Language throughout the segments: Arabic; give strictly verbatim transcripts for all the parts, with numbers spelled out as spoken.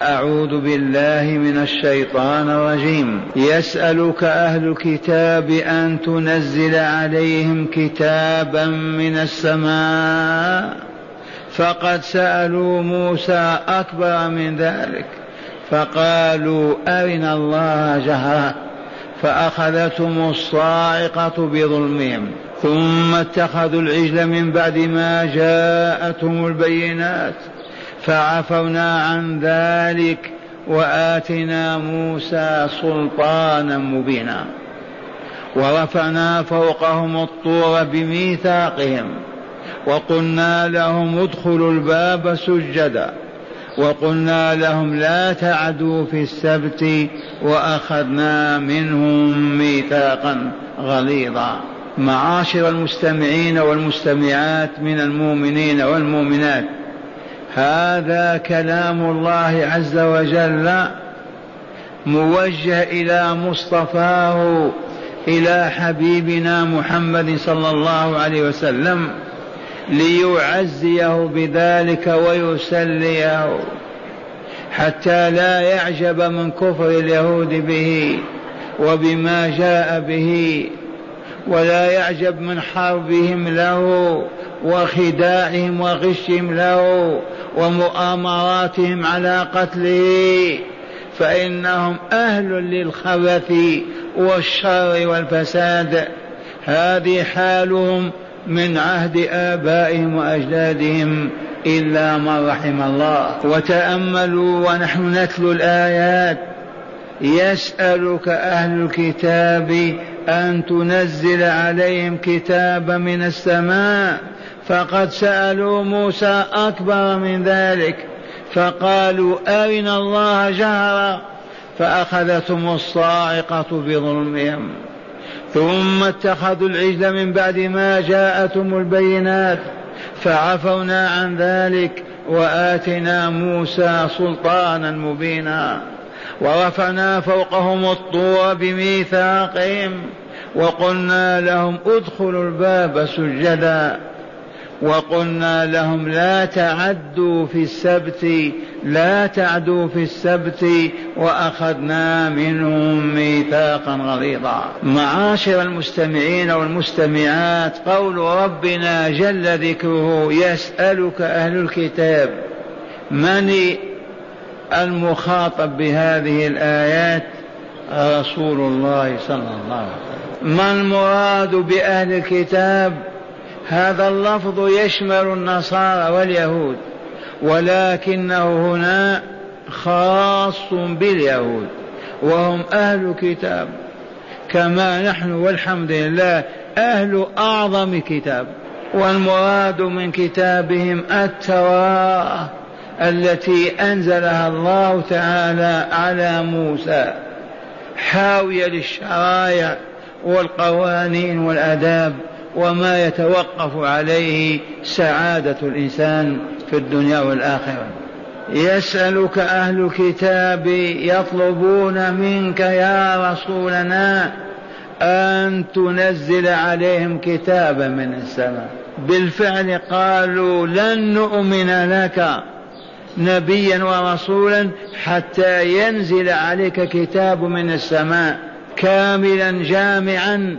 أعوذ بالله من الشيطان الرجيم. يسألك أهل الكتاب أن تنزل عليهم كتابا من السماء فقد سألوا موسى أكبر من ذلك فقالوا أرنا الله جهرة فأخذتهم الصاعقة بظلمهم ثم اتخذوا العجل من بعد ما جاءتهم البينات فعفونا عن ذلك وآتنا موسى سلطانا مبينا ورفعنا فوقهم الطور بميثاقهم وقلنا لهم ادخلوا الباب سجدا وقلنا لهم لا تعدوا في السبت وأخذنا منهم ميثاقا غليظا. معاشر المستمعين والمستمعات من المؤمنين والمؤمنات، هذا كلام الله عز وجل موجه إلى مصطفاه إلى حبيبنا محمد صلى الله عليه وسلم ليعزيه بذلك ويسليه حتى لا يعجب من كفر اليهود به وبما جاء به، ولا يعجب من حربهم له وخداعهم وغشهم له ومؤامراتهم على قتله، فإنهم أهل للخبث والشر والفساد. هذه حالهم من عهد آبائهم وأجدادهم إلا من رحم الله. وتأملوا ونحن نتلو الآيات: يسألك أهل الكتاب أن تنزل عليهم كتابا من السماء فقد سألوا موسى أكبر من ذلك فقالوا أرنا الله جهرا فأخذتهم الصاعقة بظلمهم ثم اتخذوا العجل من بعد ما جاءتهم البينات فعفونا عن ذلك وآتنا موسى سلطانا مبينا ورفعنا فوقهم الطور بميثاقهم وقلنا لهم ادخلوا الباب سجدا وقلنا لهم لا تعدوا في السبت لا تعدوا في السبت وأخذنا منهم ميثاقا غليظا. معاشر المستمعين والمستمعات، قول ربنا جل ذكره: يسألك أهل الكتاب. من المخاطب بهذه الآيات؟ رسول الله صلى الله عليه وسلم. ما المراد بأهل الكتاب؟ هذا اللفظ يشمل النصارى واليهود، ولكنه هنا خاص باليهود وهم أهل كتاب كما نحن والحمد لله أهل أعظم كتاب. والمراد من كتابهم التوراة التي أنزلها الله تعالى على موسى، حاوية للشرائع والقوانين والآداب وما يتوقف عليه سعادة الإنسان في الدنيا والآخرة. يسألك أهل الكتاب يطلبون منك يا رسولنا أن تنزل عليهم كتابا من السماء. بالفعل قالوا لن نؤمن لك نبيا ورسولا حتى ينزل عليك كتاب من السماء كاملا جامعا،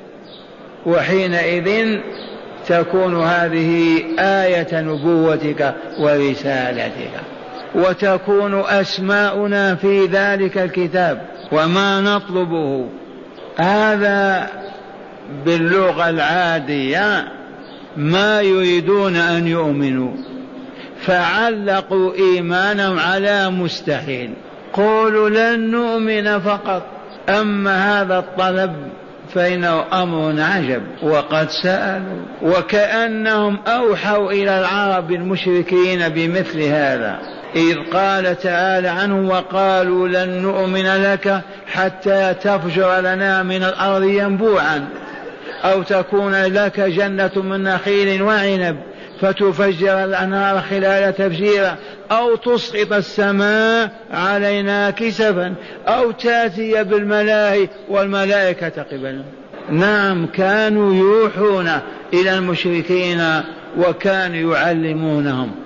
وحينئذ تكون هذه آية نبوتك ورسالتك وتكون أسماؤنا في ذلك الكتاب. وما نطلبه هذا باللغة العادية ما يريدون أن يؤمنوا، فعلقوا إيمانهم على مستحيل. قولوا لن نؤمن فقط، أما هذا الطلب فإنه أمر عجب. وقد سألوا وكأنهم أوحوا إلى العرب المشركين بمثل هذا، إذ قال تعالى عنهم: وقالوا لن نؤمن لك حتى تفجر لنا من الأرض ينبوعا أو تكون لك جنة من نخيل وعنب فتفجر الأنهار خلال تفجيرا أو تسقط السماء علينا كسفا أو تأتي بالملائكة والملائكة قبلا. نعم، كانوا يوحون إلى المشركين وكانوا يعلمونهم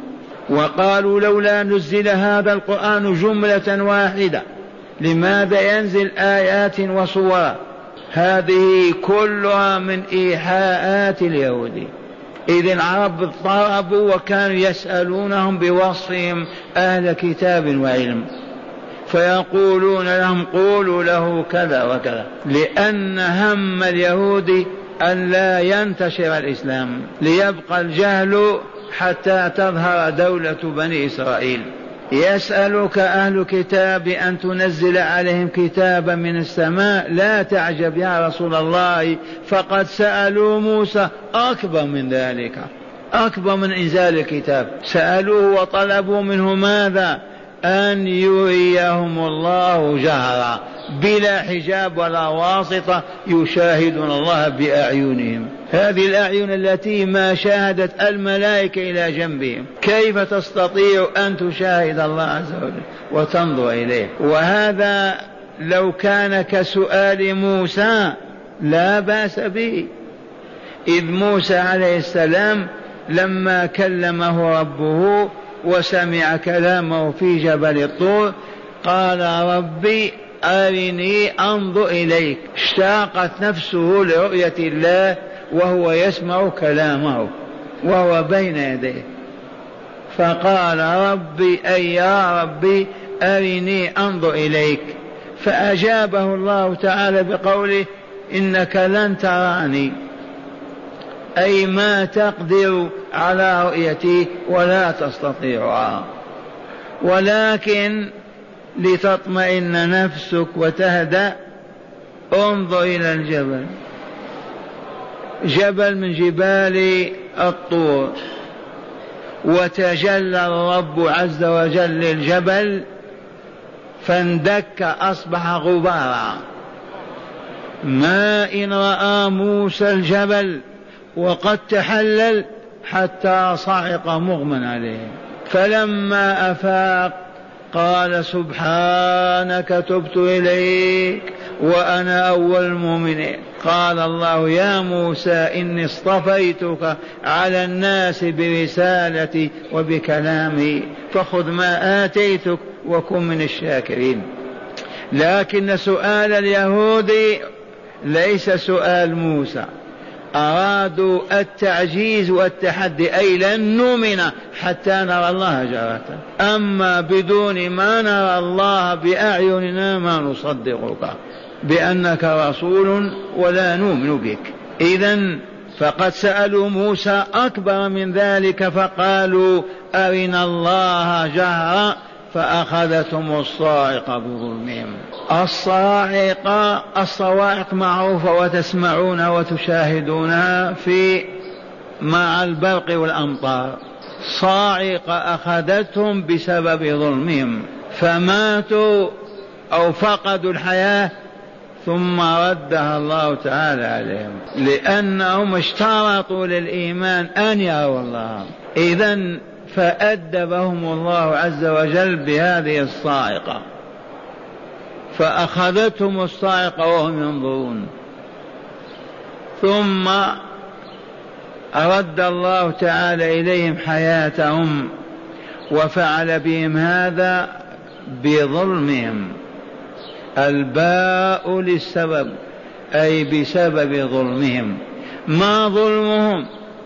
وقالوا لولا نزل هذا القرآن جملة واحدة، لماذا ينزل آيات وصور؟ هذه كلها من إيحاءات اليهود. إذ العرب اضطربوا وكانوا يسألونهم بوصفهم أهل كتاب وعلم، فيقولون لهم قولوا له كذا وكذا، لأن هم اليهود أن لا ينتشر الإسلام، ليبقى الجهل حتى تظهر دولة بني إسرائيل. يسألك أهل كتاب أن تنزل عليهم كتابا من السماء، لا تعجب يا رسول الله، فقد سألوا موسى أكبر من ذلك، أكبر من إنزال الكتاب. سألوه وطلبوا منه ماذا؟ أن يريهم الله جهرا بلا حجاب ولا واسطة، يشاهدون الله بأعينهم، هذه الأعين التي ما شاهدت الملائكة إلى جنبهم، كيف تستطيع أن تشاهد الله عز وجل وتنظر إليه؟ وهذا لو كان كسؤال موسى لا بأس به، إذ موسى عليه السلام لما كلمه ربه وسمع كلامه في جبل الطور قال ربي أرني أنظر إليك، اشتاقت نفسه لرؤية الله وهو يسمع كلامه وهو بين يديه، فقال ربي أي يا ربي أرني أنظر إليك، فأجابه الله تعالى بقوله إنك لن تراني، أي ما تقدر على رؤيتي ولا تستطيعها، ولكن لتطمئن نفسك وتهدأ انظر إلى الجبل، جبل من جبال الطور، وتجلى الرب عز وجل للجبل فاندك أصبح غبارا، ما إن رأى موسى الجبل وقد تحلل حتى صعق مغمى عليه، فلما أفاق قال سبحانك تبت إليك وأنا أول المؤمنين. قال الله يا موسى إني اصطفيتك على الناس برسالتي وبكلامي فخذ ما آتيتك وكن من الشاكرين. لكن سؤال اليهود ليس سؤال موسى، أرادوا التعجيز والتحدي، أي لن نؤمن حتى نرى الله جارة، أما بدون ما نرى الله بأعيننا ما نصدقك بأنك رسول ولا نؤمن بك. إذن فقد سألوا موسى أكبر من ذلك فقالوا أرنا الله جهرا فأخذتهم الصاعقة بظلمهم. الصاعقة الصواعق معروفة وتسمعونها وتشاهدونها في مع البرق والأمطار، صاعقة أخذتهم بسبب ظلمهم فماتوا أو فقدوا الحياة ثم ردها الله تعالى عليهم، لأنهم اشترطوا للإيمان أن يروا الله. إذن فأدبهم الله عز وجل بهذه الصاعقة، فأخذتهم الصاعقة وهم ينظرون، ثم أرد الله تعالى إليهم حياتهم وفعل بهم هذا بظلمهم. الباء للسبب أي بسبب ظلمهم. ما ظلمهم؟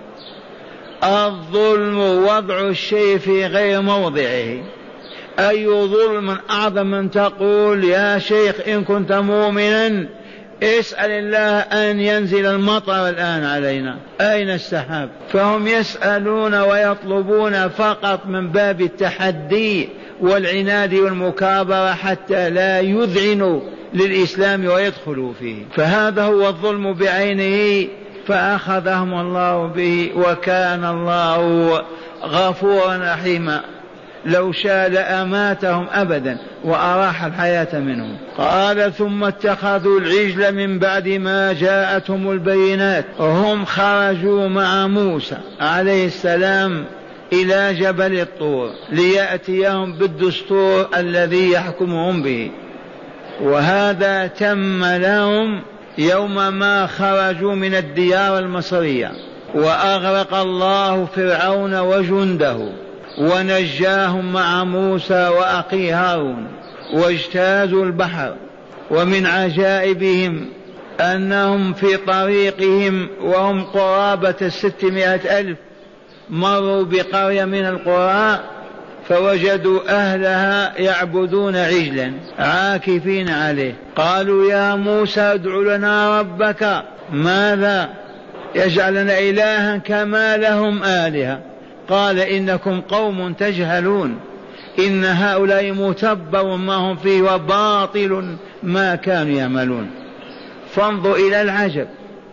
الظلم وضع الشيء في غير موضعه. أي ظلم أعظم من تقول يا شيخ إن كنت مؤمنا اسأل الله أن ينزل المطر الآن علينا، أين السحاب؟ فهم يسألون ويطلبون فقط من باب التحدي والعناد والمكابرة حتى لا يذعنوا للإسلام ويدخلوا فيه، فهذا هو الظلم بعينه، فأخذهم الله به وكان الله غفورا رحيما، لو شاء لأماتهم أبدا وأراح الحياة منهم. قال ثم اتخذوا العجل من بعد ما جاءتهم البينات. هم خرجوا مع موسى عليه السلام إلى جبل الطور ليأتيهم بالدستور الذي يحكمهم به، وهذا تم لهم يوم ما خرجوا من الديار المصرية وأغرق الله فرعون وجنده ونجاهم مع موسى وأخيه هارون واجتازوا البحر. ومن عجائبهم أنهم في طريقهم وهم قرابة ستمائة ألف مروا بقرية من القرى فوجدوا أهلها يعبدون عجلا عاكفين عليه. قالوا يا موسى ادع لنا ربك ماذا يجعل لنا إلها كما لهم آلهة. قال إنكم قوم تجهلون إن هؤلاء متبر ما هم فيه وباطل ما كانوا يعملون. فانظر إلى العجب،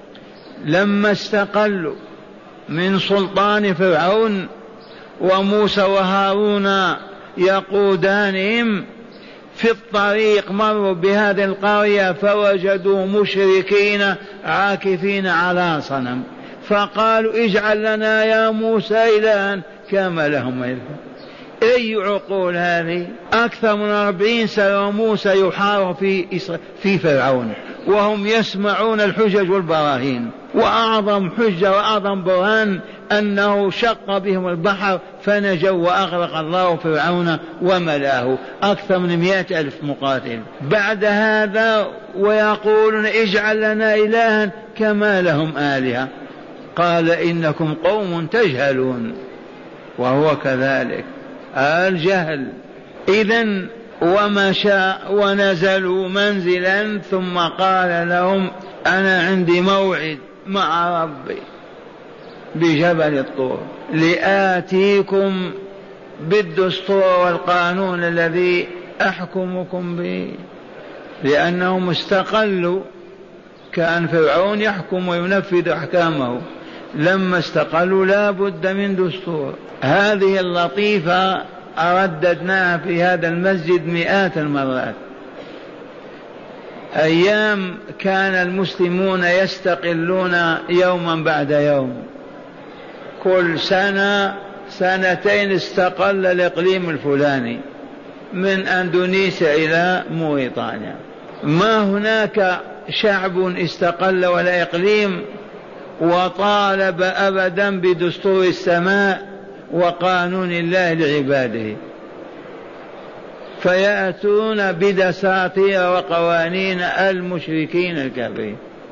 لما استقلوا من سلطان فرعون وموسى وهارون يقودانهم في الطريق مروا بهذه القرية فوجدوا مشركين عاكفين على صنم، فقالوا اجعل لنا يا موسى إلها كما لهم إله. أي عقول هذه؟ أكثر من أربعين سنة وموسى يحارب في, في فرعون وهم يسمعون الحجج والبراهين، وأعظم حجة وأعظم برهان أنه شق بهم البحر فنجوا وأغرق الله فرعون وملاه أكثر من مئة ألف مقاتل. بعد هذا ويقولون اجعل لنا إلها كما لهم آلهة. قال إنكم قوم تجهلون، وهو كذلك الجهل. إذن ومشى ونزلوا منزلا ثم قال لهم أنا عندي موعد مع ربي بجبل الطور لآتيكم بالدستور والقانون الذي أحكمكم به، لأنهم استقلوا. كان فرعون يحكم وينفذ أحكامه، لما استقلوا لا بد من دستور. هذه اللطيفة أرددناها في هذا المسجد مئات المرات. أيام كان المسلمون يستقلون يوما بعد يوم، كل سنة سنتين استقل الإقليم الفلاني من أندونيسيا إلى موريتانيا. ما هناك شعب استقل ولا إقليم وطالب أبدا بدستور السماء وقانون الله لعباده، فيأتون بدساتير وقوانين المشركين الكافرين.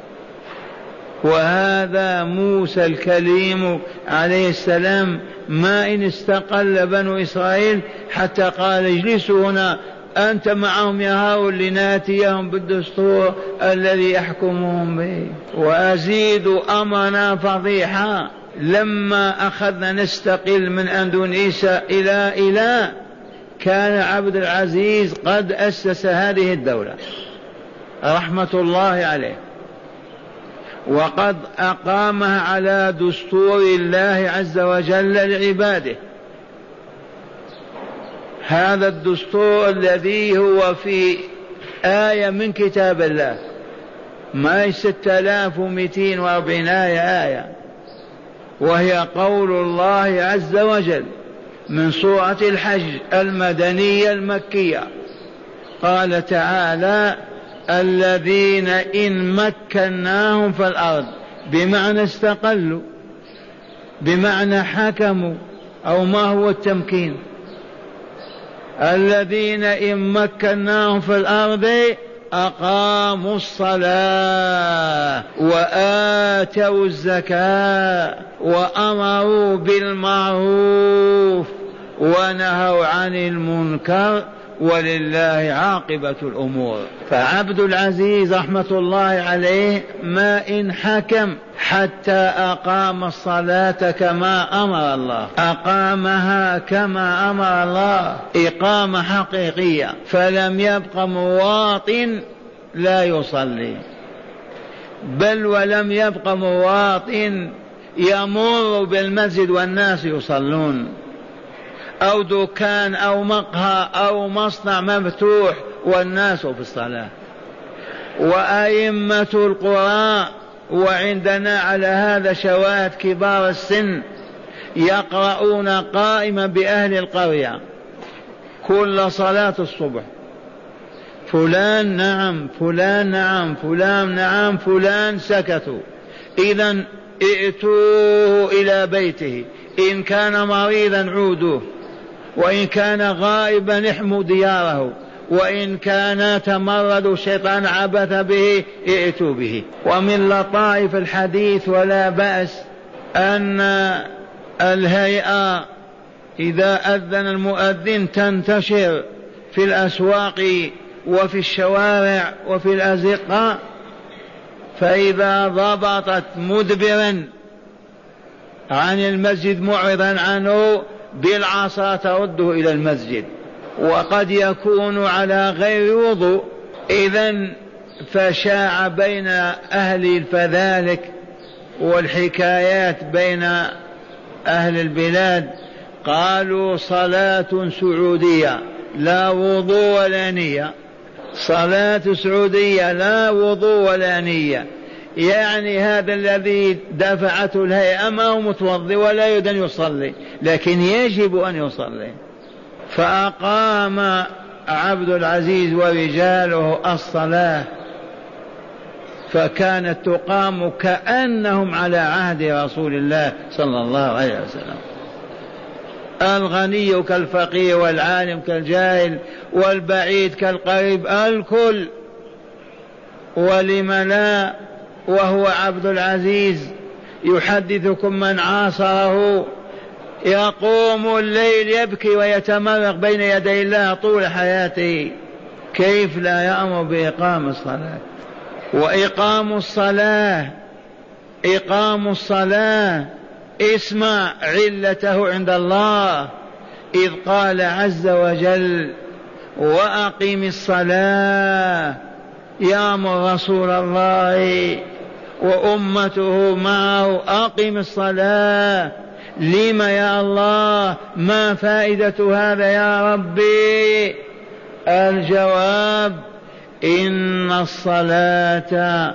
وهذا موسى الكليم عليه السلام ما إن استقل بنو إسرائيل حتى قال اجلسوا هنا أنت معهم يا هؤلاء لناتيهم بالدستور الذي يحكمهم به. وأزيد أمرنا فضيحة، لما أخذنا نستقل من أندونيسيا إلى إلى كان عبد العزيز قد أسس هذه الدولة رحمة الله عليه، وقد أقامها على دستور الله عز وجل لعباده. هذا الدستور الذي هو في آية من كتاب الله، ما ستة آلاف ومئتين وأربعين آية آية، وهي قول الله عز وجل من سورة الحج المدنية المكية. قال تعالى الذين إن مكناهم في الأرض، بمعنى استقلوا، بمعنى حكموا، أو ما هو التمكين؟ الذين إن مكناهم في الأرض أقاموا الصلاة وآتوا الزكاة وأمروا بالمعروف ونهوا عن المنكر ولله عاقبة الأمور. فعبد العزيز رحمة الله عليه ما إن حكم حتى أقام الصلاة كما أمر الله، أقامها كما أمر الله إقامة حقيقية، فلم يبق مواطن لا يصلي، بل ولم يبق مواطن يمر بالمسجد والناس يصلون، أو دكان أو مقهى أو مصنع مفتوح والناس في الصلاة. وأئمة القرى، وعندنا على هذا شواهد كبار السن، يقرؤون قائما بأهل القرية كل صلاة الصبح، فلان نعم فلان نعم فلان نعم فلان سكتوا، إذن ائتوه إلى بيته، إن كان مريضا عودوه، وإن كان غائبا احموا دياره، وإن كان تمرد الشيطان عبث به ائتوا به. ومن لطائف الحديث ولا بأس أن الهيئة إذا أذن المؤذن تنتشر في الأسواق وفي الشوارع وفي الأزقة، فإذا ضبطت مدبرا عن المسجد معرضا عنه بالعصا ترده إلى المسجد، وقد يكون على غير وضوء. إذن فشاع بين أهل الفذلك والحكايات بين أهل البلاد، قالوا صلاة سعودية لا وضوء ولا نية، صلاة سعودية لا وضوء ولا نية، يعني هذا الذي دفعته الهيئة ما هو متوضئ ولا يريد أن يصلي، لكن يجب أن يصلي. فأقام عبد العزيز ورجاله الصلاة، فكانت تقام كأنهم على عهد رسول الله صلى الله عليه وسلم، الغني كالفقير والعالم كالجاهل والبعيد كالقريب الكل. ولم لا وهو عبد العزيز يحدثكم من عاصره يقوم الليل يبكي ويتمرغ بين يدي الله طول حياته، كيف لا يأمر بإقام الصلاة؟ وإقام الصلاة إقام الصلاة اسمع علته عند الله، إذ قال عز وجل وأقم الصلاة، يأمر رسول الله وأمته معه أقم الصلاة. لم يا الله؟ ما فائدة هذا يا ربي؟ الجواب إن الصلاة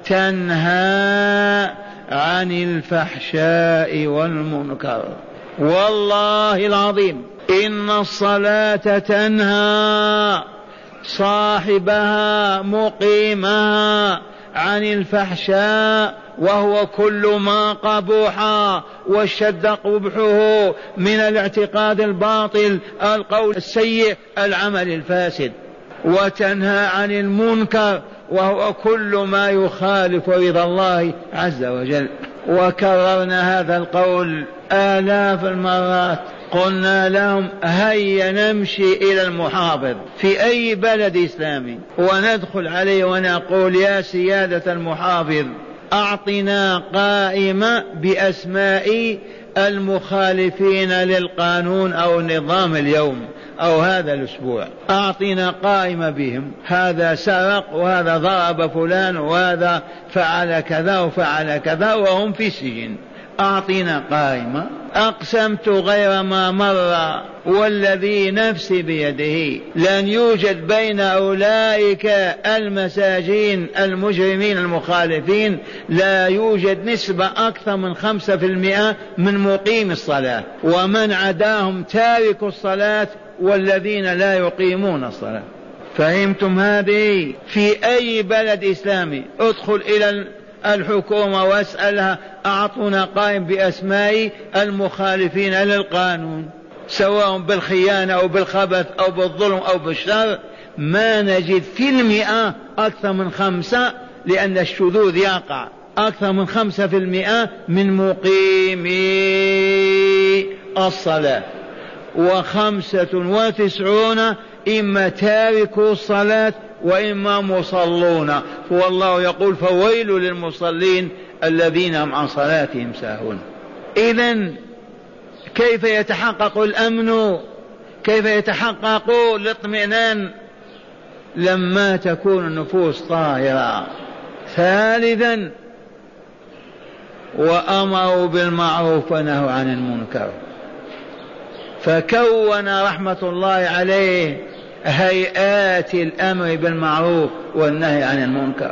تنهى عن الفحشاء والمنكر، والله العظيم إن الصلاة تنهى صاحبها مقيمها عن الفحشاء، وهو كل ما قبح واشتد قبحه من الاعتقاد الباطل، القول السيء، العمل الفاسد. وتنهى عن المنكر وهو كل ما يخالف رضا الله عز وجل. وكررنا هذا القول آلاف المرات، قلنا لهم هيا نمشي إلى المحافظ في أي بلد إسلامي وندخل عليه ونقول يا سيادة المحافظ أعطنا قائمة بأسماء المخالفين للقانون أو النظام اليوم أو هذا الأسبوع، أعطنا قائمة بهم، هذا سرق وهذا ضرب فلان وهذا فعل كذا وفعل كذا وهم في السجن، أعطنا قائمة. أقسمت غير ما مر والذي نفسي بيده لن يوجد بين أولئك المساجين المجرمين المخالفين لا يوجد نسبة أكثر من خمسة في المئة من مقيم الصلاة، ومن عداهم تارك الصلاة والذين لا يقيمون الصلاة. فهمتم هذه؟ في أي بلد إسلامي ادخل إلى الحكومة واسألها أعطونا قائم بأسماء المخالفين للقانون سواء بالخيانة أو بالخبث أو بالظلم أو بالشر، ما نجد في المئة أكثر من خمسة، لأن الشذوذ يقع أكثر من خمسة في المئة من مقيمي الصلاة، وخمسة وتسعون إما تاركوا الصلاة وإما مصلون. والله يقول فويل للمصلين الذين هم عن صلاتهم ساهون. إذن كيف يتحقق الأمن؟ كيف يتحقق الاطمئنان؟ لما تكون النفوس طاهرة. ثالثا وأمروا بالمعروف ونهوا عن المنكر، فكون رحمة الله عليه هيئات الأمر بالمعروف والنهي عن المنكر.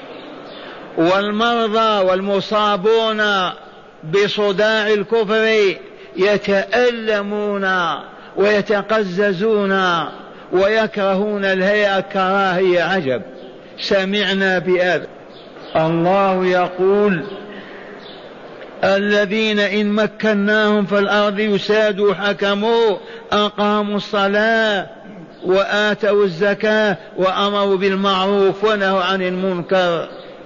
والمرضى والمصابون بصداع الكفر يتألمون ويتقززون ويكرهون الهيئة كراهية عجب. سمعنا بهذا. الله يقول الذين إن مكناهم في الأرض يسادوا حكموا أقاموا الصلاة وآتوا الزكاة وأمروا بالمعروف ونهوا عن المنكر.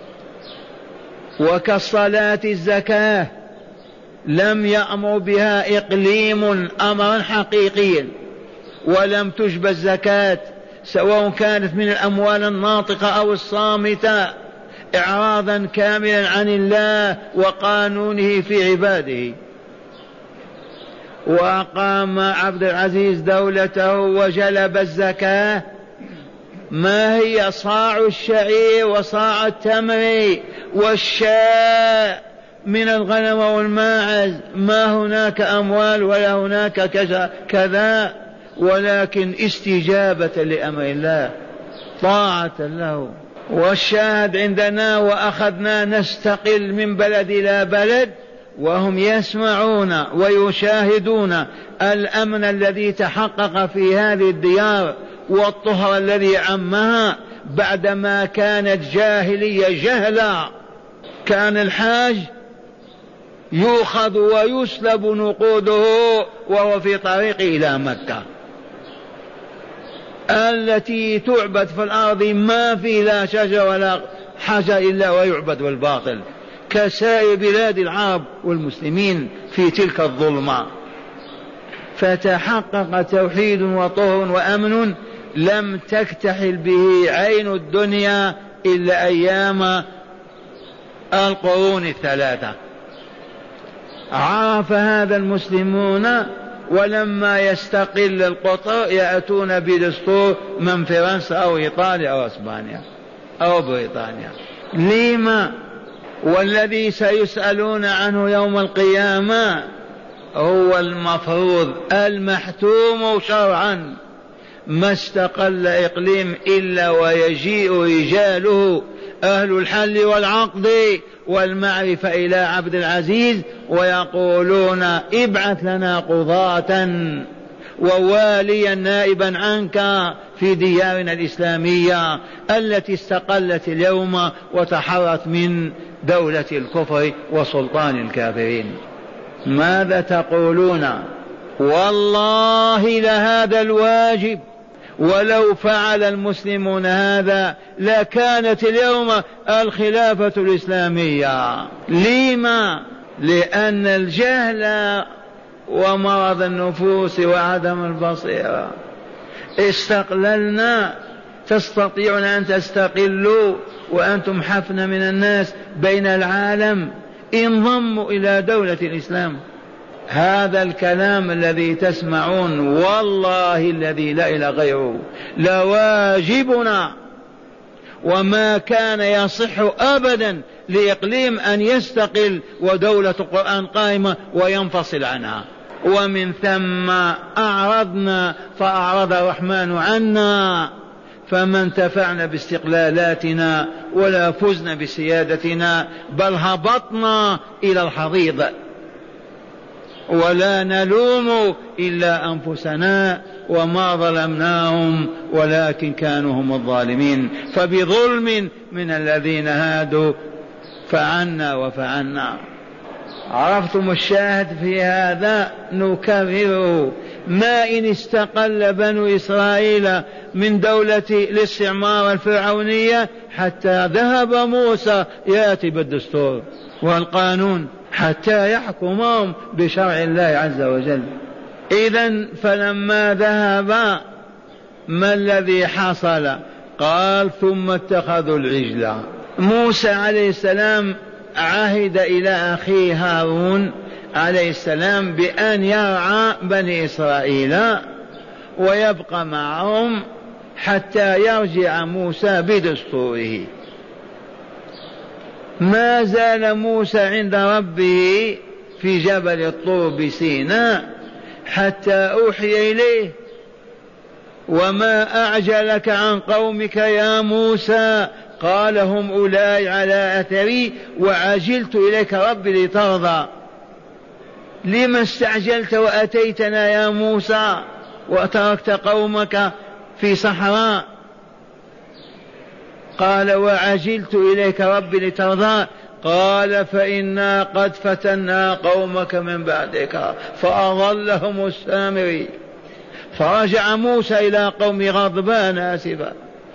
وكالصلاة الزكاة لم يأمر بها إقليم أمرا حقيقيا، ولم تجب الزكاة سواء كانت من الأموال الناطقة أو الصامتة إعراضا كاملا عن الله وقانونه في عباده. وأقام عبد العزيز دولته وجلب الزكاة. ما هي؟ صاع الشعير وصاع التمر والشاء من الغنم والماعز. ما هناك أموال ولا هناك كذا، ولكن استجابة لأمر الله طاعة له. والشاهد عندنا وأخذنا نستقل من بلد إلى بلد وهم يسمعون ويشاهدون الأمن الذي تحقق في هذه الديار والطهر الذي عمها بعدما كانت جاهلية جهلا. كان الحاج يؤخذ ويسلب نقوده وهو في طريق إلى مكة التي تعبد في الأرض ما في لا شجر ولا حجر إلا ويعبد بالباطل كسائر بلاد العرب والمسلمين في تلك الظلمة. فتحقق توحيد وطهر وأمن لم تكتحل به عين الدنيا إلا أيام القرون الثلاثة. عرف هذا المسلمون، ولما يستقل القطر يأتون بدستور من فرنسا أو إيطاليا أو إسبانيا أو بريطانيا. لما؟ والذي سيسألون عنه يوم القيامة هو المفروض المحتوم شرعا. ما استقل إقليم إلا ويجيء رجاله أهل الحل والعقد والمعرفة إلى عبد العزيز ويقولون ابعث لنا قضاة وواليا نائبا عنك في ديارنا الإسلامية التي استقلت اليوم وتحرت من دولة الكفر وسلطان الكافرين. ماذا تقولون؟ والله لهذا الواجب، ولو فعل المسلمون هذا لكانت اليوم الخلافة الإسلامية. لما؟ لأن الجهل ومرض النفوس وعدم البصيرة. استقللنا، تستطيعون أن تستقلوا وأنتم حفنة من الناس بين العالم انضموا إلى دولة الإسلام. هذا الكلام الذي تسمعون والله الذي لا إله غيره لواجبنا، وما كان يصح أبدا لإقليم أن يستقل ودولة القرآن قائمة وينفصل عنها. ومن ثم أعرضنا فأعرض الرحمن عنا، فما انتفعنا باستقلالاتنا ولا فزنا بسيادتنا، بل هبطنا إلى الحضيض. ولا نلوم إلا أنفسنا وما ظلمناهم ولكن كانوا هم الظالمين، فبظلم من الذين هادوا فعنا وفعلنا. عرفتم الشاهد في هذا؟ نكرره. ما إن استقل بنو إسرائيل من دولة الاستعمار الفرعونية حتى ذهب موسى يأتي بالدستور والقانون حتى يحكمهم بشرع الله عز وجل. إذن فلما ذهب ما الذي حصل؟ قال ثم اتخذوا العجل. موسى عليه السلام عهد إلى أخيه هارون عليه السلام بأن يرعى بني إسرائيل ويبقى معهم حتى يرجع موسى بدستوره. ما زال موسى عند ربه في جبل الطور بسيناء حتى أوحي إليه وما أعجلك عن قومك يا موسى؟ قال هم أولئك على أثري وعجلت إليك ربي لترضى. لما استعجلت وأتيتنا يا موسى وتركت قومك في صحراء؟ قال وعجلت إليك ربي لترضى. قال فإنا قد فتنا قومك من بعدك فأضلهم السامري. فرجع موسى إلى قوم غضبان آسفا،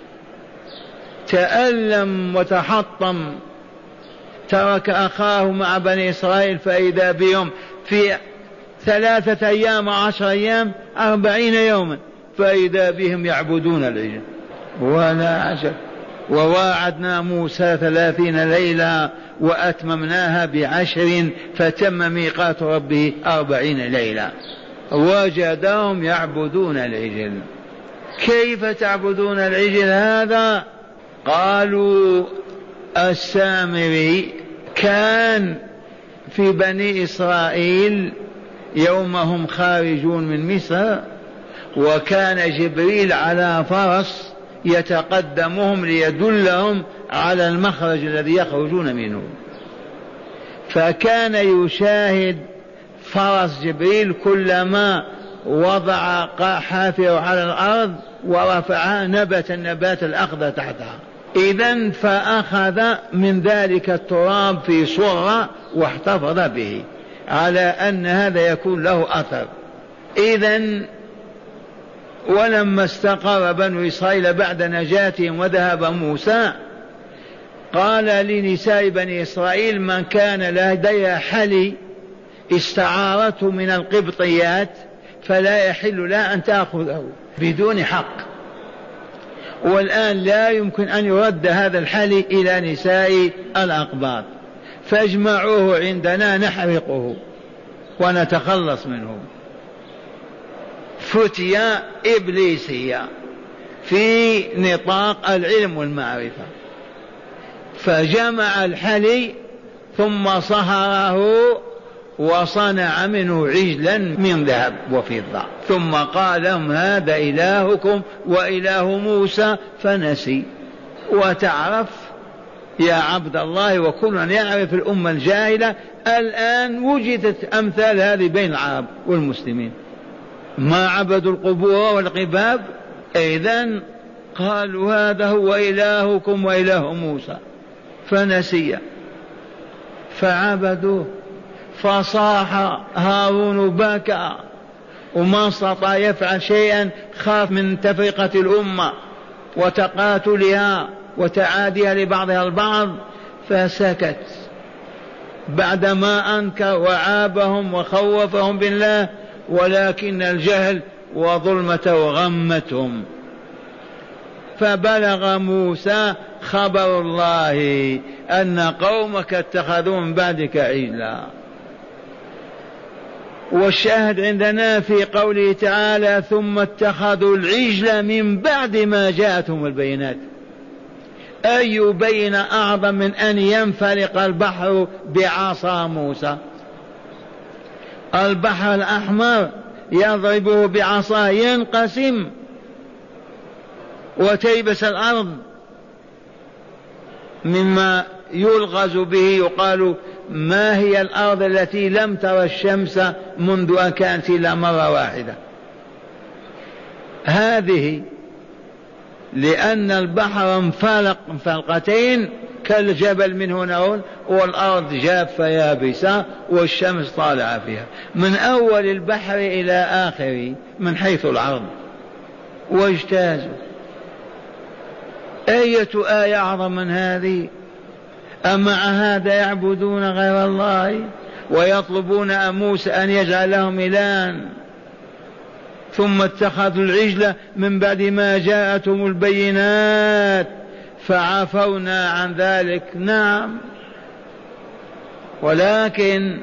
تألم وتحطم، ترك أخاه مع بني إسرائيل فإذا بهم في ثلاثة أيام وعشر أيام أربعين يوما فإذا بهم يعبدون العجل. ولا عجب. وواعدنا موسى ثلاثين ليلة وأتممناها بعشر فتم ميقات ربه أربعين ليلة. وجدهم يعبدون العجل. كيف تعبدون العجل هذا؟ قالوا السامري كان في بني إسرائيل يومهم خارجون من مصر، وكان جبريل على فرس يتقدمهم ليدلهم على المخرج الذي يخرجون منه، فكان يشاهد فرس جبريل كلما وضع حافره على الأرض ورفعها نبت النبات الأخضر تحتها. إذن فأخذ من ذلك التراب في صرة واحتفظ به على أن هذا يكون له أثر. إذن ولما استقر بنو إسرائيل بعد نجاتهم وذهب موسى، قال لنساء بني إسرائيل من كان لديها حلي استعارته من القبطيات فلا يحل لها أن تأخذه بدون حق، والآن لا يمكن أن يرد هذا الحلي إلى نساء الأقباط، فاجمعوه عندنا نحرقه ونتخلص منه. فتية إبليسية في نطاق العلم والمعرفة، فجمع الحلي ثم صهره وصنع منه عجلا من ذهب وفضة، ثم قال لهم هذا إلهكم وإله موسى فنسي. وتعرف يا عبد الله، وكلنا يعرف الأمة الجاهلة الآن وجدت أمثال هذه بين العرب والمسلمين، ما عبدوا القبور والقباب. إذن قالوا هذا هو إلهكم وإله موسى فنسي فعبدوه. فصاح هارون بكى وما استطاع يفعل شيئا، خاف من تفرقة الأمة وتقاتلها وتعاديها لبعضها البعض فسكت بعدما أنكر وعابهم وخوفهم بالله، ولكن الجهل وظلمته غمتهم. فبلغ موسى خبر الله أن قومك اتخذوا من بعدك عجلا. والشاهد عندنا في قوله تعالى ثم اتخذوا العجل من بعد ما جاءتهم البينات. أي بين أعظم من أن ينفلق البحر بعصا موسى؟ البحر الأحمر يضربه بعصا ينقسم وتيبس الأرض مما يلغز به. يقال ما هي الأرض التي لم ترى الشمس منذ أن كانت إلا مرة واحدة؟ هذه، لأن البحر انفلق انفلقتين كالجبل من هنا، والأرض جافة يابسة والشمس طالعة فيها من أول البحر إلى آخره من حيث العرض، واجتازوا. أية آية أعظم من هذه؟ أمع هذا يعبدون غير الله ويطلبون موسى أن يجعل لهم إلها؟ ثم اتخذوا العجل من بعد ما جاءتهم البينات فعفونا عن ذلك. نعم، ولكن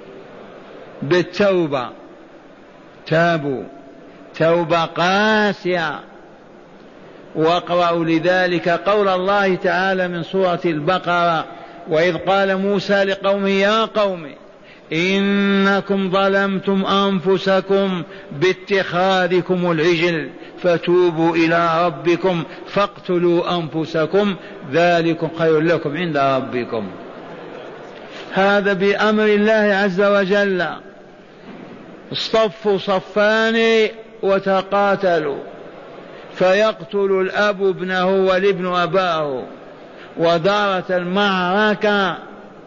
بالتوبة تابوا توبة قاسية. واقرأوا لذلك قول الله تعالى من سورة البقرة: وإذ قال موسى لقومه يا قوم إنكم ظلمتم أنفسكم باتخاذكم العجل فتوبوا إلى ربكم فاقتلوا أنفسكم ذلكم خير لكم عند ربكم. هذا بأمر الله عز وجل. اصطفوا صفان وتقاتلوا، فيقتل الأب ابنه والابن أباه، ودارت المعركة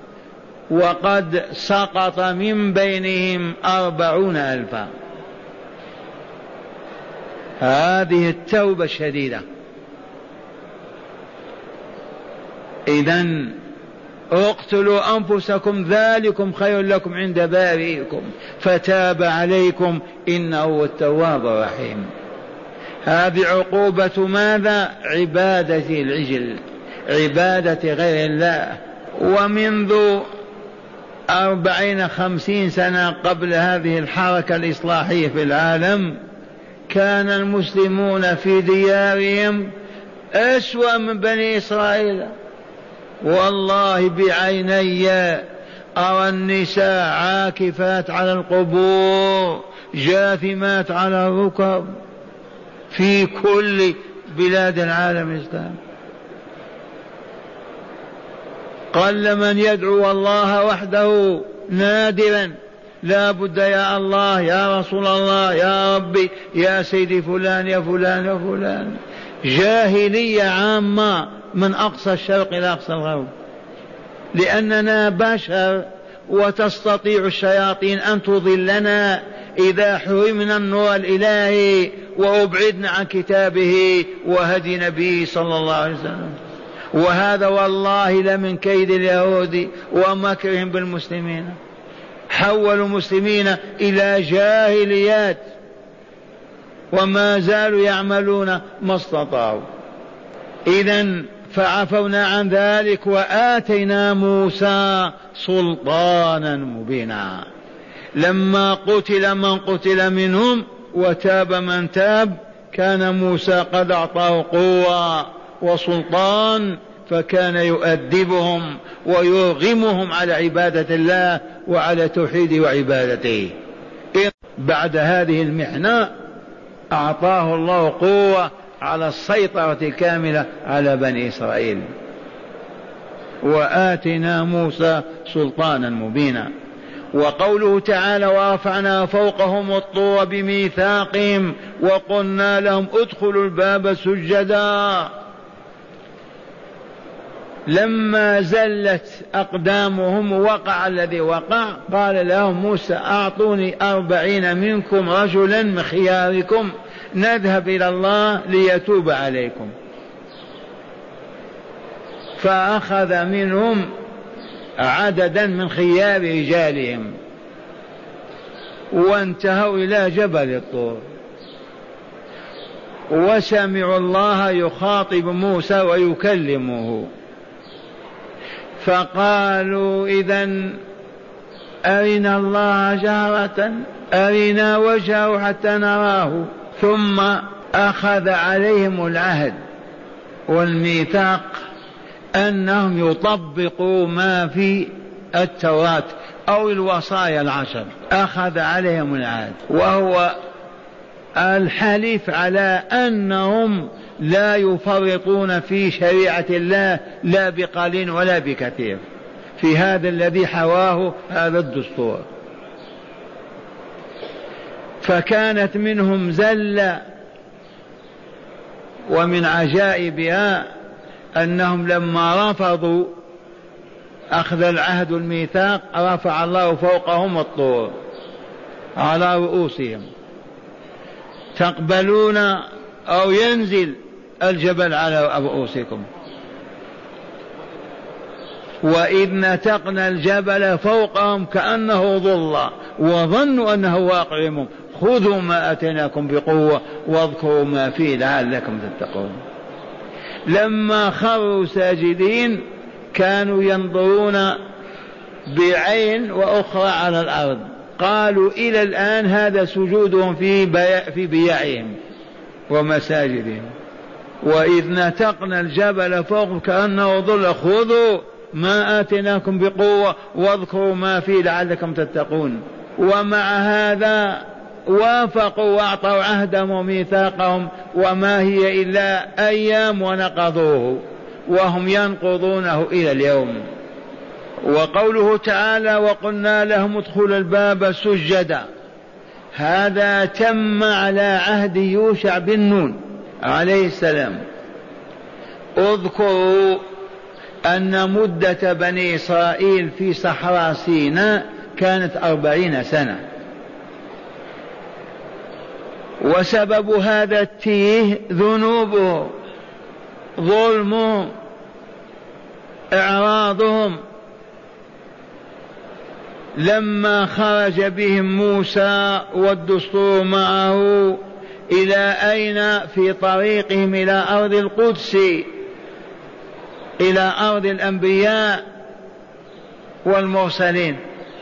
وقد سقط من بينهم أربعون ألفا. هذه التوبة الشديدة. إذن اقتلوا أنفسكم ذلكم خير لكم عند بارئكم فتاب عليكم إنه هو التواب الرحيم. هذه عقوبة ماذا؟ عبادة العجل، عبادة غير الله. ومنذ أربعين خمسين سنة قبل هذه الحركة الإصلاحية في العالم كان المسلمون في ديارهم أسوأ من بني إسرائيل. والله بعيني أرى النساء عاكفات على القبور جاثمات على الركب في كل بلاد العالم الإسلامي. قل من يدعو الله وحده نادرا، لا بد يا الله يا رسول الله يا ربي يا سيدي فلان يا فلان يا فلان. جاهلية عامة من أقصى الشرق إلى أقصى الغرب، لأننا بشر وتستطيع الشياطين أن تضلنا إذا حرمنا النور الإلهي وأبعدنا عن كتابه وهدي نبيه صلى الله عليه وسلم. وهذا والله لمن كيد اليهود ومكرهم بالمسلمين، حولوا المسلمين إلى جاهليات وما زالوا يعملون ما استطاعوا. إذن فعفونا عن ذلك وآتينا موسى سلطانا مبينا. لما قتل من قتل منهم وتاب من تاب كان موسى قد أعطاه قوة وسلطان، فكان يؤدبهم ويرغمهم على عبادة الله وعلى توحيده وعبادته. بعد هذه المحنة أعطاه الله قوة على السيطرة الكاملة على بني إسرائيل. وآتنا موسى سلطانا مبينا. وقوله تعالى ورفعنا فوقهم الطور بميثاقهم وقلنا لهم ادخلوا الباب سجدا. لما زلت أقدامهم وقع الذي وقع قال لهم موسى أعطوني أربعين منكم رجلا من خياركم نذهب إلى الله ليتوب عليكم. فأخذ منهم عددا من خيار رجالهم وانتهوا إلى جبل الطور وسمعوا الله يخاطب موسى ويكلمه، فقالوا إذن أرنا الله جهرة أرنا وجهه حتى نراه. ثم أخذ عليهم العهد والميثاق أنهم يطبقوا ما في التوراة أو الوصايا العشر. أخذ عليهم العهد وهو الحلف على أنهم لا يفرطون في شريعة الله لا بقليل ولا بكثير في هذا الذي حواه هذا الدستور. فكانت منهم زلة، ومن عجائبها أنهم لما رفضوا أخذ العهد الميثاق رفع الله فوقهم الطور على رؤوسهم. تقبلون أو ينزل الجبل على رؤوسكم. وإذ نتقنا الجبل فوقهم كأنه ظل وظنوا أنه واقع بهم خذوا ما أتيناكم بقوة واذكروا ما فيه لعلكم تتقون. لما خروا ساجدين كانوا ينظرون بعين وأخرى على الأرض، قالوا إلى الآن هذا سجودهم في بيع في بيعهم ومساجدهم. وإذ نتقنا الجبل فوقهم كأنه ظل خذوا ما آتيناكم بقوة واذكروا ما فيه لعلكم تتقون. ومع هذا وافقوا واعطوا عهدهم وميثاقهم وما هي إلا أيام ونقضوه وهم ينقضونه إلى اليوم. وقوله تعالى وقلنا لهم ادخلوا الباب سجدا، هذا تم على عهد يوشع بن نون عليه السلام. اذكروا أن مدة بني إسرائيل في صحراء سيناء كانت أربعين سنة، وسبب هذا التيه ذنوبه، ظلمهم، إعراضهم. لما خرج بهم موسى والدستور معه إلى أين؟ في طريقهم إلى أرض القدس، إلى أرض الأنبياء والمرسلين.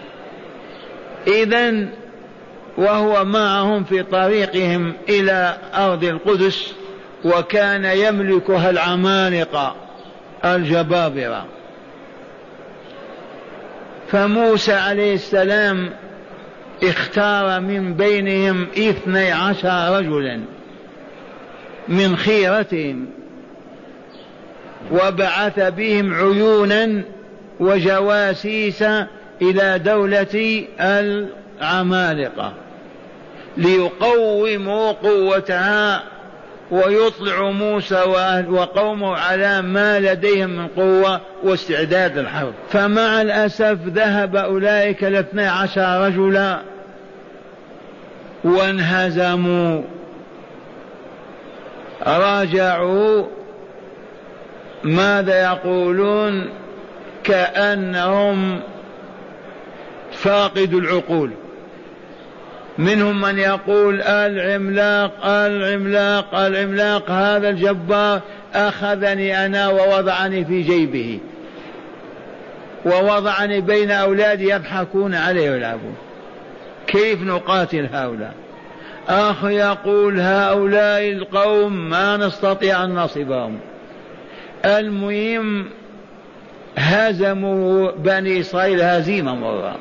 إذن وهو معهم في طريقهم إلى أرض القدس، وكان يملكها العمالقة الجبابرة. فموسى عليه السلام اختار من بينهم اثني عشر رجلا من خيرتهم، وبعث بهم عيونا وجواسيس إلى دولة العمالقة ليقوموا قوتها ويطلع موسى وقومه على ما لديهم من قوة واستعداد الحرب. فمع الأسف ذهب أولئك الاثني عشر رجلا وانهزموا، راجعوا. ماذا يقولون؟ كأنهم فاقدوا العقول. منهم من يقول العملاق العملاق العملاق هذا الجبار أخذني أنا ووضعني في جيبه ووضعني بين أولادي يضحكون عليه ويلعبون. كيف نقاتل هؤلاء؟ آخر يقول هؤلاء القوم ما نستطيع أن نصبهم. المهم هزموا بني إسرائيل هزيمة مرة.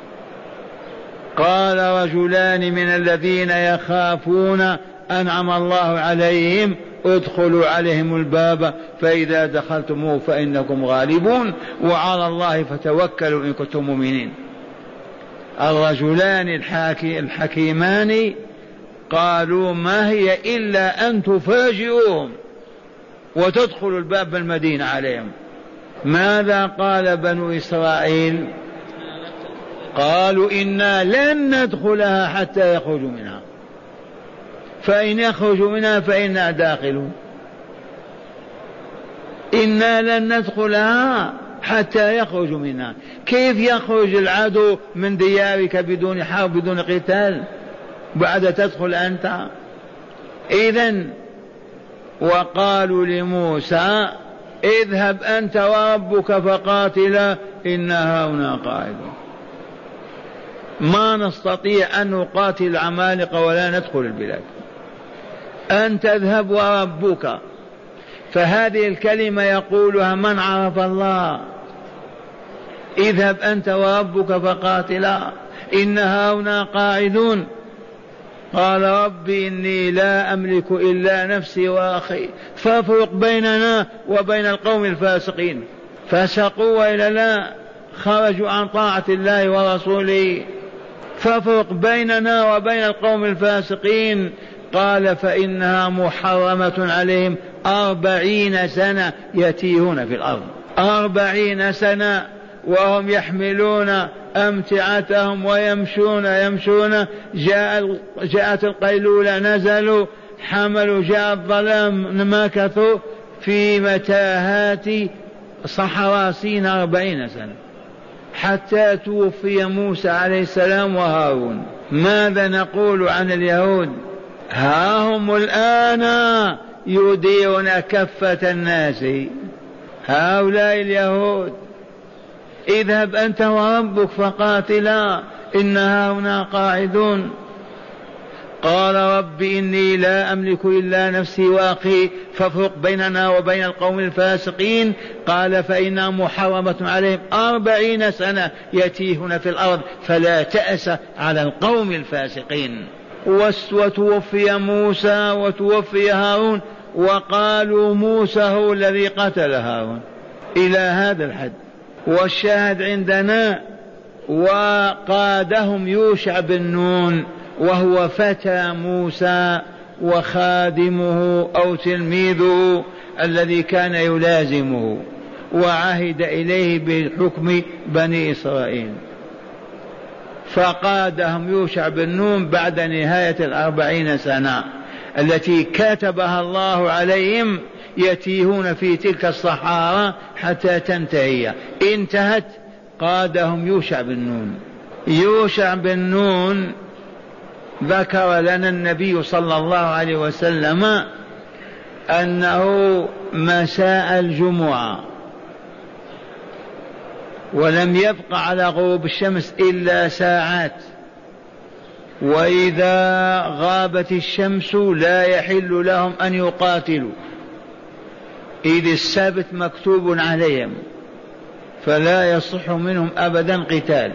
قال رجلان من الذين يخافون أنعم الله عليهم ادخلوا عليهم الباب فإذا دخلتموه فإنكم غالبون وعلى الله فتوكلوا إن كنتم مؤمنين. الرجلان الحكيمان قالوا ما هي إلا أن تفاجئوهم وتدخلوا الباب المدينة عليهم. ماذا قال بنو إسرائيل؟ قالوا إنا لن ندخلها حتى يخرجوا منها، فإن يخرجوا منها فإنا داخلون. إنا لن ندخلها حتى يخرجوا منها. كيف يخرج العدو من ديارك بدون حرب بدون قتال بعد تدخل أنت؟ إذن وقالوا لموسى اذهب أنت وربك فقاتلا إنا هنا قاعدون. ما نستطيع أن نقاتل العمالقة ولا ندخل البلاد، أن تذهب وربك. فهذه الكلمة يقولها من عرف الله. اذهب أنت وربك فقاتلا إنا هنا قاعدون. قال رب إني لا أملك إلا نفسي وأخي فافرق بيننا وبين القوم الفاسقين. فسقوا وإلا لا خرجوا عن طاعة الله ورسوله. فافرق بيننا وبين القوم الفاسقين. قال فإنها محرمة عليهم أربعين سنة يتيهون في الأرض. أربعين سنة وهم يحملون أمتعتهم ويمشون يمشون. جاء جاءت القيلولة نزلوا، حملوا، جاء الظلام مكثوا في متاهات صحراء سيناء أربعين سنة حتى توفي موسى عليه السلام وهارون. ماذا نقول عن اليهود؟ ها هم الآن يديرون كفة الناس. هؤلاء اليهود اذهب أنت وربك فقاتلا إنها هنا قاعدون. قال رب إني لا أملك إلا نفسي وأخي فافرق بيننا وبين القوم الفاسقين. قال فإنها محرمة عليهم أربعين سنة يتيهون في الأرض فلا تأس على القوم الفاسقين. وتوفي موسى وتوفي هارون وقالوا موسى هو الذي قتل هارون إلى هذا الحد. والشاهد عندنا وقادهم يوشع بن نون وهو فتى موسى وخادمه أو تلميذه الذي كان يلازمه. وعهد إليه بحكم بني إسرائيل. فقادهم يوشع بن نون بعد نهاية الأربعين سنة التي كتبها الله عليهم يتيهون في تلك الصحارى حتى تنتهي. انتهت قادهم يوشع بن نون. يوشع بن نون ذكر لنا النبي صلى الله عليه وسلم أنه مساء الجمعة ولم يبق على غروب الشمس إلا ساعات، وإذا غابت الشمس لا يحل لهم أن يقاتلوا إذ السبت مكتوب عليهم فلا يصح منهم أبدا قتال.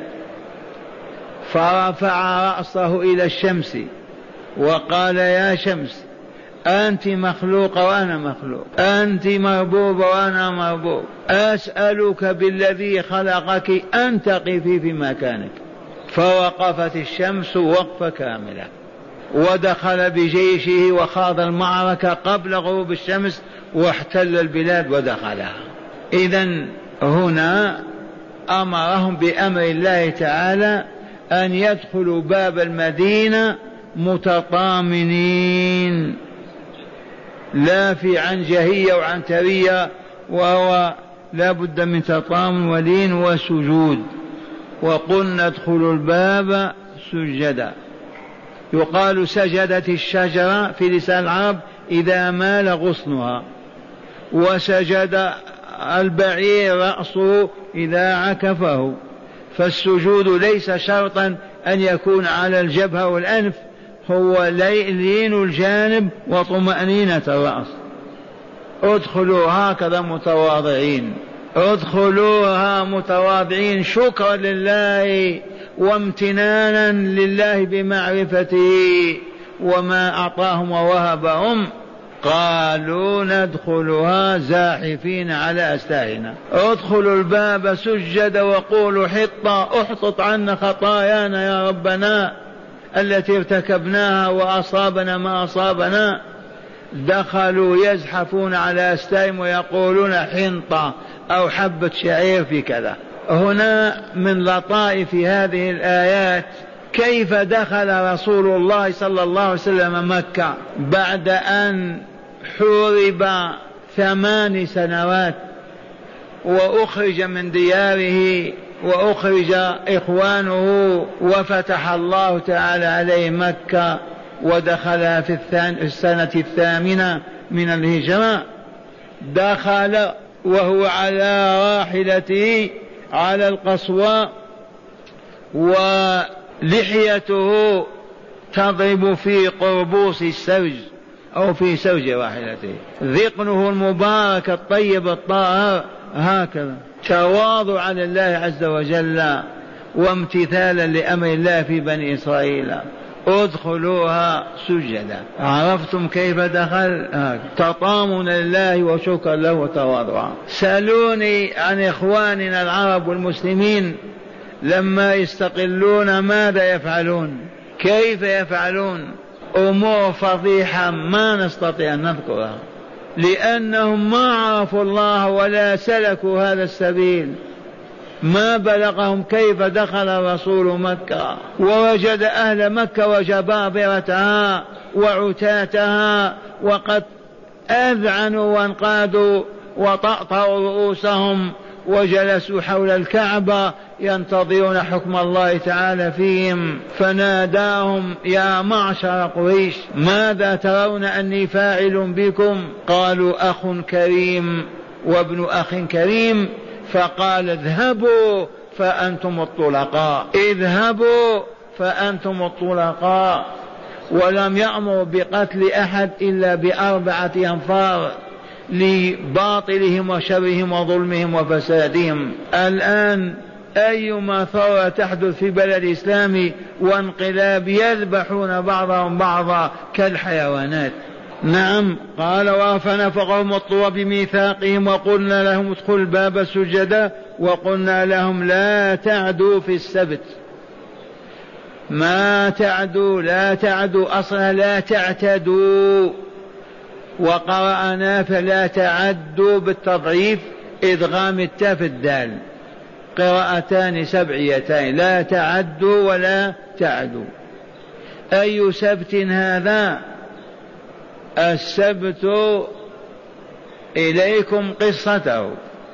فرفع رأسه إلى الشمس وقال يا شمس أنت مخلوقة وأنا مخلوق، أنت مربوبة وأنا مربوب، أسألك بالذي خلقك أن تقفي في مكانك. فوقفت الشمس وقفة كاملة ودخل بجيشه وخاض المعركة قبل غروب الشمس واحتل البلاد ودخلها. إذن هنا أمرهم بأمر الله تعالى أن يدخلوا باب المدينة متطامنين لا في عنجهية وعنترية، وهو لا بد من تطامن ولين وسجود. وقلنا ادخلوا الباب سجدا. يقال سجدت الشجرة في لسان العرب إذا مال غصنها، وسجد البعير رأسه إذا عكفه. فالسجود ليس شرطا أن يكون على الجبهة والأنف، هو لين الجانب وطمأنينة الرأس. ادخلوا هكذا متواضعين، ادخلوها متواضعين شكرا لله وامتنانا لله بمعرفته وما أعطاهم ووهبهم. قالوا ندخلها زاحفين على أستاهنا. ادخلوا الباب سجد وقولوا حطة احطط عنا خطايانا يا ربنا التي ارتكبناها وأصابنا ما أصابنا. دخلوا يزحفون على أستاهم ويقولون حنطة أو حبة شعير في كذا. هنا من لطائف هذه الآيات كيف دخل رسول الله صلى الله عليه وسلم مكة بعد أن حورب ثمان سنوات وأخرج من دياره وأخرج إخوانه وفتح الله تعالى عليه مكة ودخل في السنة الثامنة من الهجرة. دخل وهو على راحلته على القصوى ولحيته تضرب في قربوس السرج أو في سرج راحلته، ذقنه المبارك الطيب الطاهر هكذا تواضعا لله عز وجل وامتثالا لأمر الله في بني إسرائيل. ادخلوها سجدا. عرفتم كيف دخل؟ تطامنا لله وشكرا له وتواضعا. سألوني عن إخواننا العرب والمسلمين لما يستقلون ماذا يفعلون؟ كيف يفعلون؟ أمور فضيحة ما نستطيع أن نذكرها، لأنهم ما عرفوا الله ولا سلكوا هذا السبيل. ما بلغهم كيف دخل الرسول مكة ووجد أهل مكة وجبابرتها وعتاتها وقد أذعنوا وانقادوا وطأطأوا رؤوسهم وجلسوا حول الكعبة ينتظرون حكم الله تعالى فيهم. فناداهم يا معشر قريش ماذا ترون أني فاعل بكم؟ قالوا أخ كريم وابن أخ كريم. فقال اذهبوا فأنتم الطلقاء، اذهبوا فأنتم الطلقاء. ولم يأمر بقتل أحد إلا بأربعة أنفار لباطلهم وشرهم وظلمهم وفسادهم. الآن أيما ثورة تحدث في بلد إسلامي وانقلاب يذبحون بعضهم بعضا كالحيوانات. نعم. قال وفنفقهم الطور بميثاقهم وقلنا لهم ادخلوا الباب سجدا وقلنا لهم لا تعدوا في السبت. ما تعدوا، لا تعدوا أصلا لا تعتدوا. وقرأنا فلا تعدوا بالتضعيف إدغام التاء في الدال، قراءتان سبعيتين لا تعدوا ولا تعدوا. أي سبت هذا؟ السبت إليكم قصته.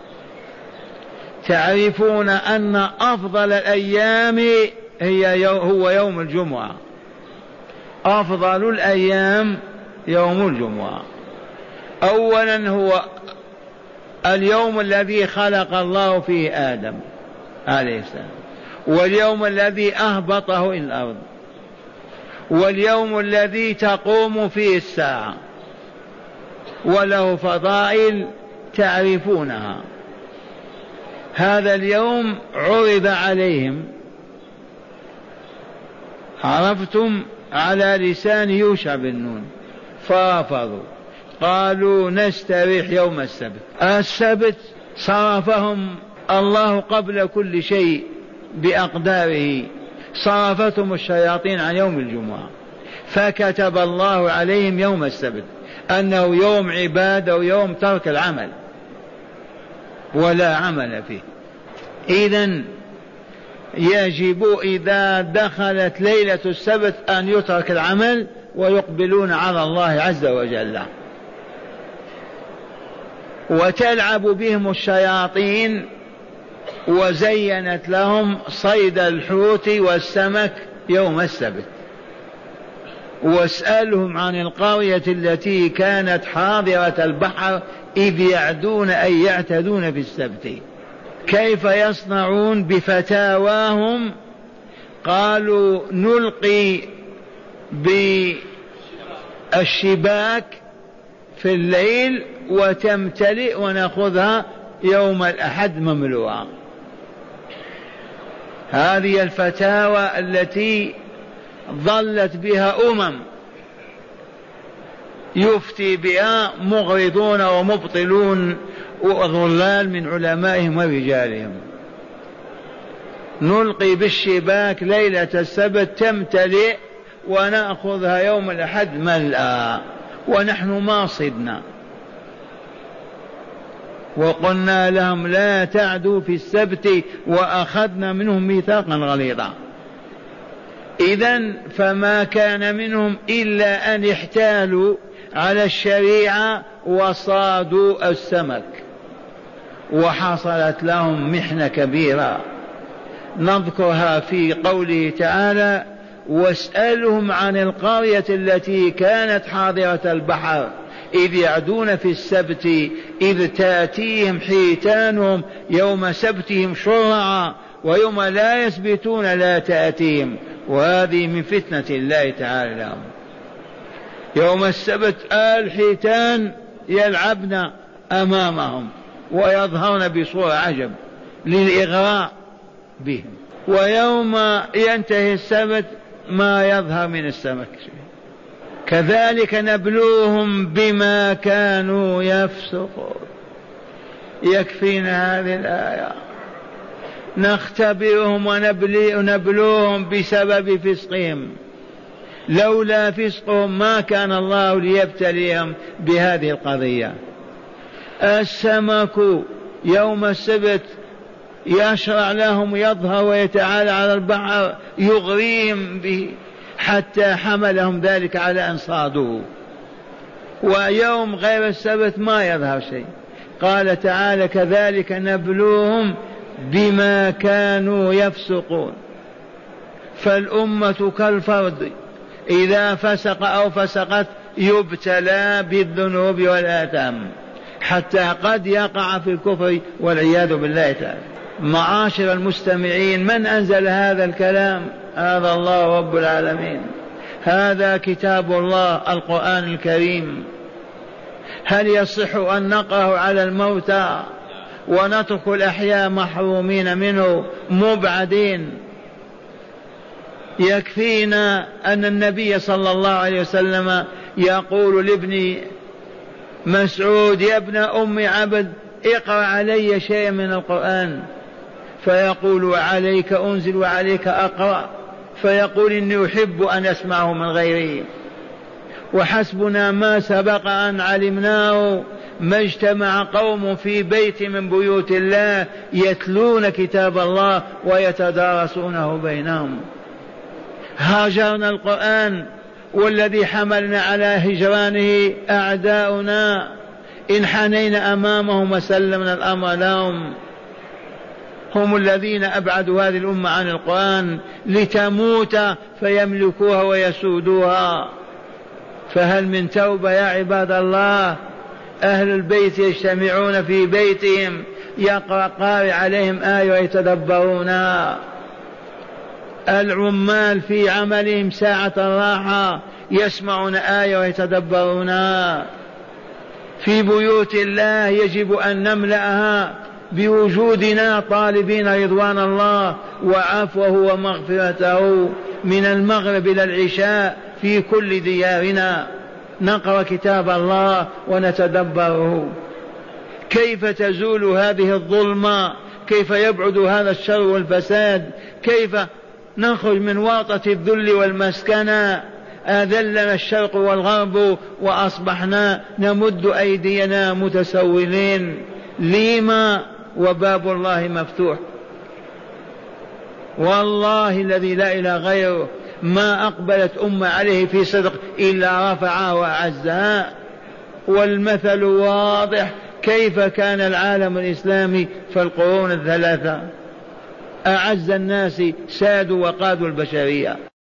تعرفون أن أفضل الأيام هي هو يوم الجمعة، أفضل الأيام يوم الجمعة. أولا هو اليوم الذي خلق الله فيه آدم عليه السلام، واليوم الذي أهبطه إلى الأرض، واليوم الذي تقوم فيه الساعة، وله فضائل تعرفونها. هذا اليوم عرض عليهم، عرفتم، على لسان يوشع بن نون، فرفضوا، قالوا نستريح يوم السبت. السبت صرفهم الله قبل كل شيء بأقداره، صرفتهم الشياطين عن يوم الجمعة، فكتب الله عليهم يوم السبت أنه يوم عبادة ويوم ترك العمل ولا عمل فيه. إذن يجب إذا دخلت ليلة السبت أن يترك العمل ويقبلون على الله عز وجل. وتلعب بهم الشياطين وزينت لهم صيد الحوت والسمك يوم السبت. واسألهم عن القرية التي كانت حاضرة البحر إذ يعدون أي يعتدون في السبت كيف يصنعون بفتاواهم. قالوا نلقي بالشباك في الليل وتمتلئ ونأخذها يوم الأحد مملوءة. هذه الفتاوى التي ظلت بها أمم يفتي بها مغرضون ومبطلون وضلال من علمائهم ورجالهم. نلقي بالشباك ليلة السبت تمتلئ ونأخذها يوم الأحد ملأ، ونحن ما صدنا وقلنا لهم لا تعدوا في السبت وأخذنا منهم ميثاقا غليظا. إذن فما كان منهم إلا أن احتالوا على الشريعة وصادوا السمك، وحصلت لهم محنة كبيرة نذكرها في قوله تعالى واسألهم عن القرية التي كانت حاضرة البحر إذ يعدون في السبت إذ تأتيهم حيتانهم يوم سبتهم شرعا ويوم لا يسبتون لا تأتيهم. وهذه من فتنة الله تعالى لهم. يوم السبت الحيتان يلعبن أمامهم ويظهرن بصورة عجب للإغراء بهم، ويوم ينتهي السبت ما يظهر من السمك. كذلك نبلوهم بما كانوا يفسقون. يكفينا هذه الآية، نختبرهم ونبلوهم بسبب فسقهم، لولا فسقهم ما كان الله ليبتليهم بهذه القضية. السمك يوم السبت يشرع لهم يظهر ويتعالى على البحر يغريهم به حتى حملهم ذلك على أن صادوه، ويوم غير السبت ما يظهر شيء. قال تعالى كذلك نبلوهم بما كانوا يفسقون. فالأمة كالفرد إذا فسق أو فسقت يبتلى بالذنوب والآثام حتى قد يقع في الكفر والعياذ بالله تعالى. معاشر المستمعين، من أنزل هذا الكلام؟ هذا الله رب العالمين، هذا كتاب الله القرآن الكريم. هل يصح أن نقرأه على الموتى ونترك الأحياء محرومين منه مبعدين؟ يكفينا أن النبي صلى الله عليه وسلم يقول لابن مسعود يا ابن أم عبد اقرأ علي شيء من القرآن، فيقول عليك أنزل وعليك أقرأ، فيقول إني أحب أن أسمعه من غيري، وحسبنا ما سبق أن علمناه ما اجتمع قوم في بيت من بيوت الله يتلون كتاب الله ويتدارسونه بينهم. هاجرنا القرآن، والذي حملنا على هجرانه أعداؤنا، انحنينا أمامهم وسلمنا الأمر لهم. هم الذين أبعدوا هذه الأمة عن القرآن لتموت فيملكوها ويسودوها. فهل من توبة يا عباد الله؟ أهل البيت يجتمعون في بيتهم، يقرأ قارئ عليهم آية ويتدبرونها. العمال في عملهم ساعة الراحة يسمعون آية ويتدبرونها. في بيوت الله يجب أن نملأها بوجودنا طالبين رضوان الله وعفوه ومغفرته، من المغرب إلى العشاء في كل ديارنا نقرأ كتاب الله ونتدبره. كيف تزول هذه الظلمة؟ كيف يبعد هذا الشر والفساد؟ كيف نخرج من ورطة الذل والمسكنة؟ أذلنا الشرق والغرب وأصبحنا نمد أيدينا متسولين. لما؟ وباب الله مفتوح. والله الذي لا إله غيره ما أقبلت أمة عليه في صدق إلا رفعها وأعزها. والمثل واضح، كيف كان العالم الإسلامي في القرون الثلاثة؟ أعز الناس سادوا وقادوا البشرية.